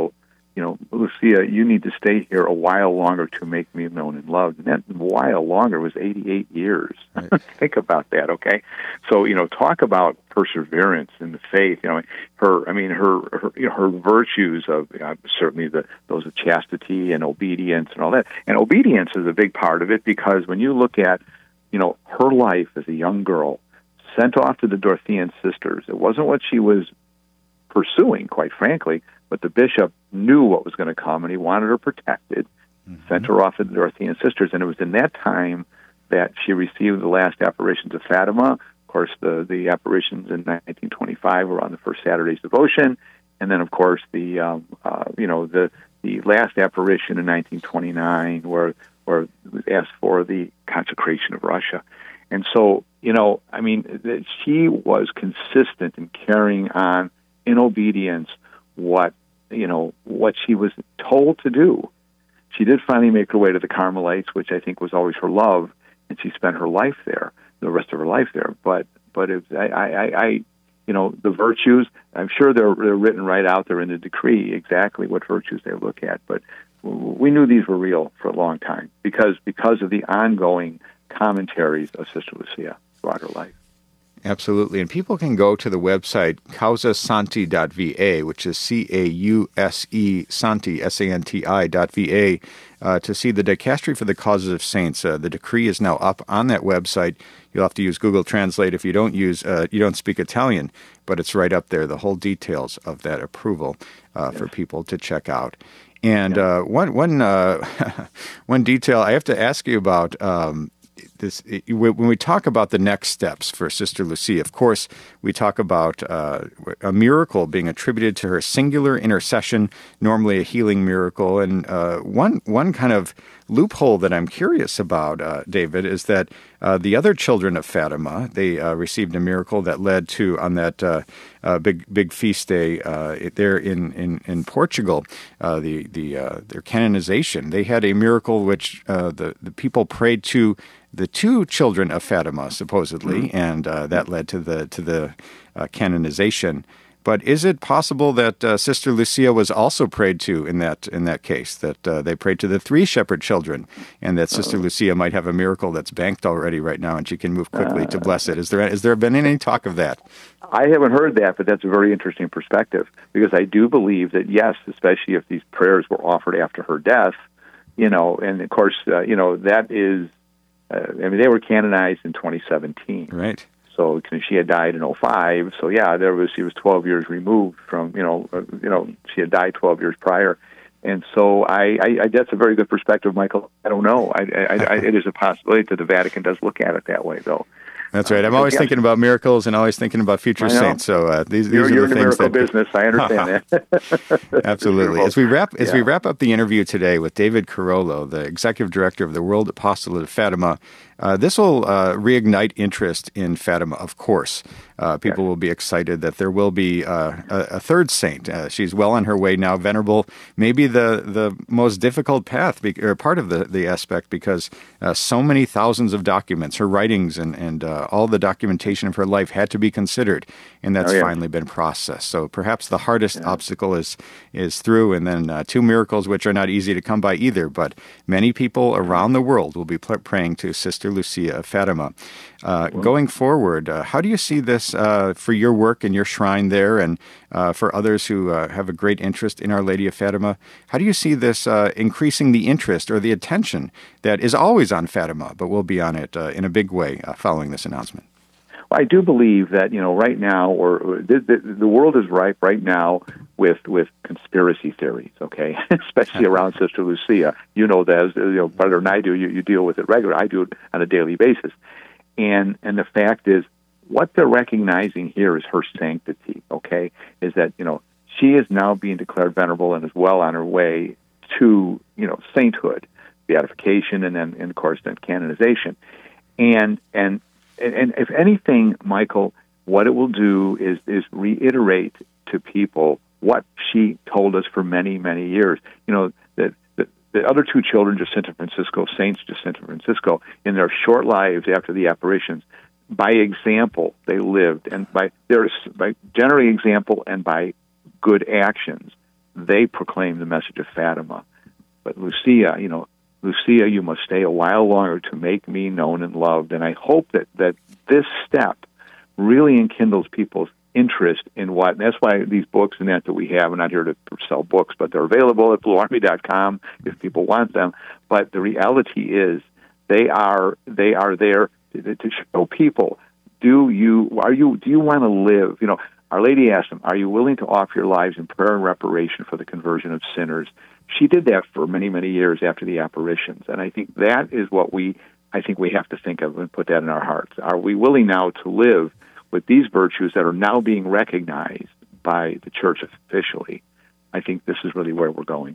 you know, Lucia, you need to stay here a while longer to make me known and loved. And that while longer was eighty-eight years. Right. Think about that, okay? So, you know, talk about perseverance in the faith. You know, her, I mean, her, her you know, her virtues of uh, certainly the those of chastity and obedience and all that. And obedience is a big part of it, because when you look at, you know, her life as a young girl, sent off to the Dorothean sisters, it wasn't what she was pursuing, quite frankly, but the bishop knew what was going to come, and he wanted her protected, mm-hmm. sent her off to the Dorothean sisters, and it was in that time that she received the last apparitions of Fatima. Of course, the, the apparitions in nineteen twenty-five were on the first Saturday's devotion, and then, of course, the um, uh, you know the the last apparition in nineteen twenty-nine, where where it was asked for the consecration of Russia. And so, you know, I mean, she was consistent in carrying on in obedience what, you know, what she was told to do. She did finally make her way to the Carmelites, which I think was always her love, and she spent her life there, the rest of her life there. But, but it, I, I, I, you know, the virtues, I'm sure they're, they're written right out there in the decree, exactly what virtues they look at. But we knew these were real for a long time because because of the ongoing commentaries of Sister Lucia throughout her life. Absolutely. And people can go to the website causa santi dot v a, which is C A U S E Santi, S A N T I dot V A, uh, to see the Dicastery for the Causes of Saints. Uh, the decree is now up on that website. You'll have to use Google Translate if you don't use uh, you don't speak Italian, but it's right up there, the whole details of that approval uh, yes. for people to check out. And yeah. uh, one one uh, one detail I have to ask you about. Um, This, when we talk about the next steps for Sister Lucia, of course, we talk about uh, a miracle being attributed to her singular intercession, normally a healing miracle. And uh, one one kind of loophole that I'm curious about, uh, David, is that uh, the other children of Fatima, they uh, received a miracle that led to, on that uh, uh, big big feast day uh, there in, in, in Portugal, uh, the the uh, their canonization. They had a miracle which uh, the, the people prayed to the two children of Fatima, supposedly, mm-hmm. and uh, that led to the to the uh, canonization. But is it possible that uh, Sister Lucia was also prayed to in that in that case? That uh, they prayed to the three shepherd children, and that Sister uh, Lucia might have a miracle that's banked already right now, and she can move quickly uh, to bless it. Is there is there been any talk of that? I haven't heard that, but that's a very interesting perspective, because I do believe that yes, especially if these prayers were offered after her death, you know, and of course, uh, you know, that is. Uh, I mean, they were canonized in twenty seventeen. Right. So she had died in oh five. So yeah, there was she was twelve years removed from you know uh, you know she had died twelve years prior, and so I, I, I that's a very good perspective, Michael. I don't know. I, I, I, it is a possibility that the Vatican does look at it that way, though. That's right. I'm always yeah. thinking about miracles and always thinking about future saints. So uh, these, these you're, are you're the in things the miracle that business. I understand that. Absolutely. As we wrap, as yeah. we wrap up the interview today with David Carollo, the executive director of the World Apostolate of Fatima, uh, this will uh, reignite interest in Fatima. Of course, uh, people yes. will be excited that there will be uh, a, a third saint. Uh, she's well on her way now. Venerable, maybe the the most difficult path be, or part of the the aspect, because uh, so many thousands of documents, her writings, and and uh, all the documentation of her life had to be considered, and that's oh, yeah. finally been processed. So perhaps the hardest yeah. obstacle is is through, and then uh, two miracles which are not easy to come by either. But many people around the world will be pl- praying to Sister Lucia of Fatima. Uh, well, going forward, uh, how do you see this uh, for your work and your shrine there, and uh, for others who uh, have a great interest in Our Lady of Fatima? How do you see this uh, increasing the interest or the attention that is always on Fatima, but will be on it uh, in a big way uh, following this announcement? Well, I do believe that, you know, right now, or the, the, the world is ripe right now with with conspiracy theories, okay, especially around Sister Lucia. You know that, as, you know, better than I do. You, you deal with it regularly. I do it on a daily basis. And and the fact is, what they're recognizing here is her sanctity, okay, is that, you know, she is now being declared venerable and is well on her way to, you know, sainthood, beatification, and then, and of course, then canonization. And and and if anything, Michael, what it will do is is reiterate to people what she told us for many, many years. You know, that the, the other two children, Jacinta Francisco, Saints Jacinta Francisco, in their short lives after the apparitions, by example, they lived, and by their by generally example and by good actions, they proclaim the message of Fatima. But Lucia, you know, Lucia, you must stay a while longer to make me known and loved. And I hope that, that this step really enkindles people's interest in what, and that's why these books and that that we have, we're not here to sell books, but they're available at blue army dot com if people want them. But the reality is they are they are there to, to show people, do you are you do you want to live? You know, Our Lady asked them, are you willing to offer your lives in prayer and reparation for the conversion of sinners? She did that for many, many years after the apparitions. And I think that is what we I think we have to think of and put that in our hearts. Are we willing now to live with these virtues that are now being recognized by the church officially? I think this is really where we're going.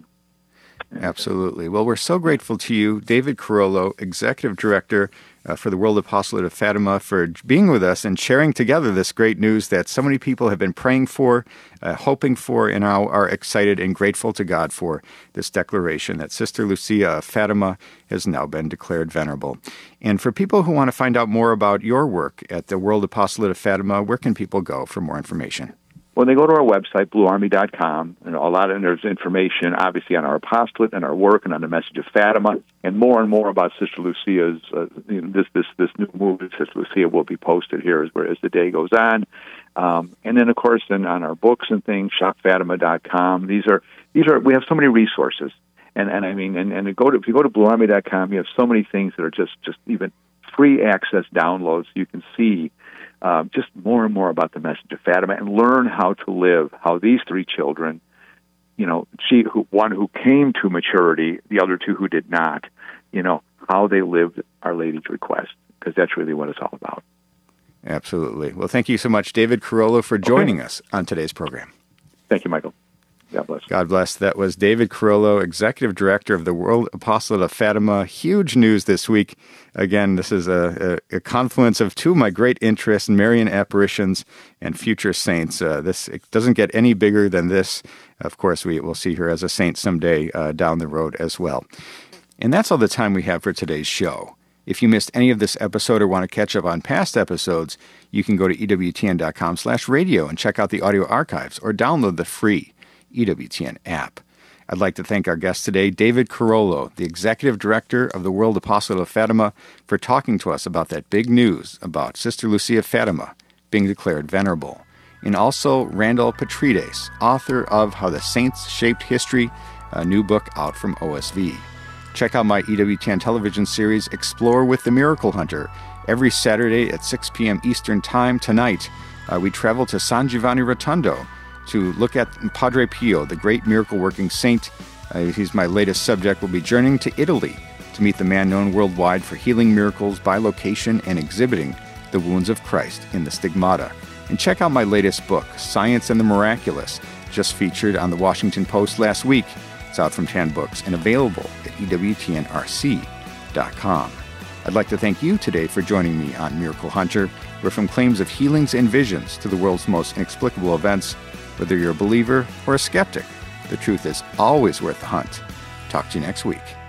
Absolutely. Well, we're so grateful to you, David Carollo, Executive Director uh, for the World Apostolate of Fatima, for being with us and sharing together this great news that so many people have been praying for, uh, hoping for, and now are excited and grateful to God for this declaration that Sister Lucia of Fatima has now been declared venerable. And for people who want to find out more about your work at the World Apostolate of Fatima, where can people go for more information? When they go to our website, blue army dot com, and a lot of there's information, obviously, on our apostolate and our work and on the message of Fatima, and more and more about Sister Lucia's, uh, you know, this this this new movement, Sister Lucia, will be posted here as, as the day goes on. Um, and then, of course, then on our books and things, shop fatima dot com. These are these are we have so many resources, and and I mean, and and go to if you go to blue army dot com, you have so many things that are just just even free access downloads. You can see. Uh, just more and more about the message of Fatima and learn how to live, how these three children, you know, she who one who came to maturity, the other two who did not, you know, how they lived Our Lady's request, because that's really what it's all about. Absolutely. Well, thank you so much, David Carollo, for joining okay. us on today's program. Thank you, Michael. God bless. God bless. That was David Carollo, Executive Director of the World Apostolate of Fatima. Huge news this week. Again, this is a, a, a confluence of two of my great interests, Marian apparitions and future saints. Uh, this it doesn't get any bigger than this. Of course, we will see her as a saint someday uh, down the road as well. And that's all the time we have for today's show. If you missed any of this episode or want to catch up on past episodes, you can go to E W T N dot com slash radio and check out the audio archives or download the free E W T N app. I'd like to thank our guest today, David Carollo, the Executive Director of the World Apostolate of Fatima, for talking to us about that big news about Sister Lucia Fatima being declared venerable. And also Randall Petrides, author of How the Saints Shaped History, a new book out from O S V. Check out my E W T N television series, Explore with the Miracle Hunter, every Saturday at six p.m. Eastern Time. Tonight, uh, we travel to San Giovanni Rotondo to look at Padre Pio, the great miracle-working saint. Uh, he's my latest subject. We'll be journeying to Italy to meet the man known worldwide for healing miracles by location and exhibiting the wounds of Christ in the stigmata. And check out my latest book, Science and the Miraculous, just featured on the Washington Post last week. It's out from Tan Books and available at E W T N R C dot com. I'd like to thank you today for joining me on Miracle Hunter, where from claims of healings and visions to the world's most inexplicable events, whether you're a believer or a skeptic, the truth is always worth the hunt. Talk to you next week.